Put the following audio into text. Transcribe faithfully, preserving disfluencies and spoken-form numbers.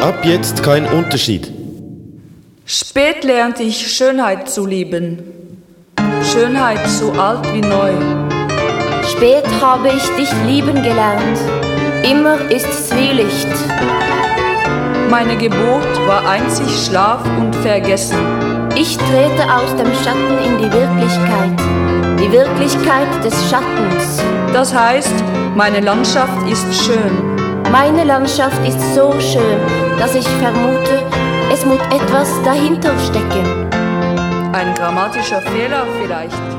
ab jetzt kein Unterschied. Spät lernte ich Schönheit zu lieben. Schönheit so alt wie neu. Spät habe ich dich lieben gelernt. Immer ist Zwielicht. Meine Geburt war einzig Schlaf und Vergessen. Ich trete aus dem Schatten in die Wirklichkeit. Die Wirklichkeit des Schattens. Das heißt, meine Landschaft ist schön. Meine Landschaft ist so schön, dass ich vermute, es muss etwas dahinter stecken. Ein grammatischer Fehler vielleicht.